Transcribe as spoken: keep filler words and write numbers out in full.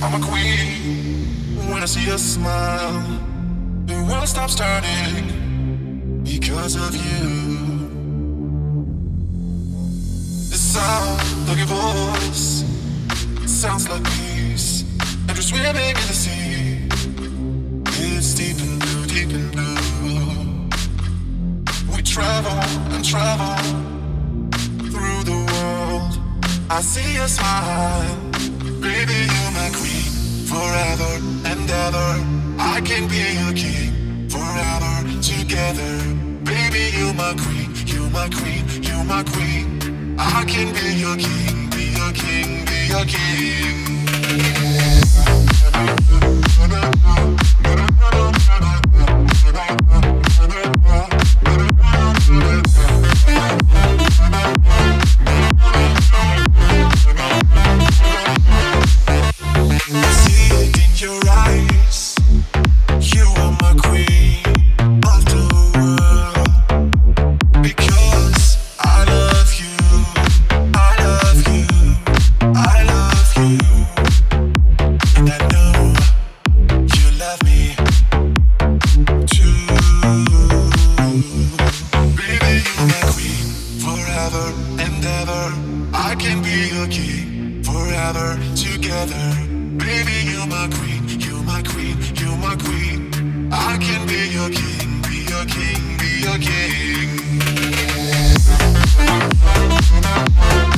I'm a queen. When I see a smile, the world stops turning because of you. The sound of your voice sounds like peace. And you're swimming in the sea. It's deep and blue, deep and blue. We travel and travel through the world. I see your smile. Baby, you're my queen. Forever and ever I can be your king. Forever together. Baby, you're my queen. You're my queen. You're my queen. I can be your king. Be your king. Be your king. I see it in your eyes. You are my queen of the world. Because I love you, I love you, I love you. And I know you love me too. Baby, you're my queen. Forever and ever I can be your king. Forever together. Baby, you're my queen, you're my queen, you're my queen. I can be your king, be your king, be your king.